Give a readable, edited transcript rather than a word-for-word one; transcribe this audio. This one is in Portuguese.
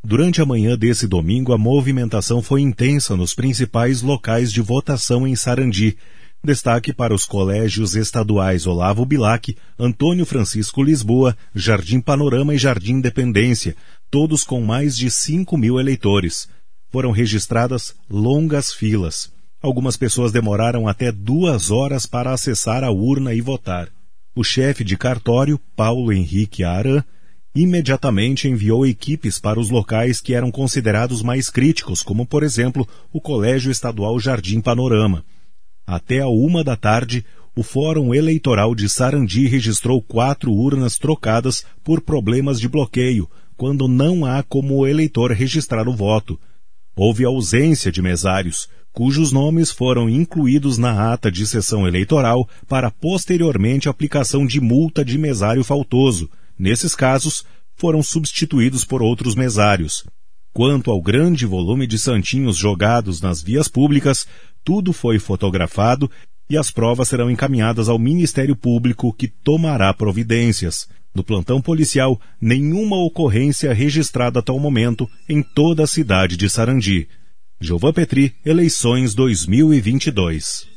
Durante a manhã desse domingo, a movimentação foi intensa nos principais locais de votação em Sarandi. Destaque para os colégios estaduais Olavo Bilac, Antônio Francisco Lisboa, Jardim Panorama e Jardim Independência, todos com mais de 5.000 eleitores. Foram registradas longas filas. Algumas pessoas demoraram até 2 horas para acessar a urna e votar. O chefe de cartório, Paulo Henrique Aran, imediatamente enviou equipes para os locais que eram considerados mais críticos, como, por exemplo, o Colégio Estadual Jardim Panorama. Até a 13h, o Fórum Eleitoral de Sarandi registrou 4 urnas trocadas por problemas de bloqueio, quando não há como o eleitor registrar o voto. Houve ausência de mesários, cujos nomes foram incluídos na ata de sessão eleitoral para posteriormente aplicação de multa de mesário faltoso. Nesses casos, foram substituídos por outros mesários. Quanto ao grande volume de santinhos jogados nas vias públicas, tudo foi fotografado e as provas serão encaminhadas ao Ministério Público, que tomará providências. No plantão policial, nenhuma ocorrência registrada até o momento em toda a cidade de Sarandi. Giovan Petri, eleições 2022.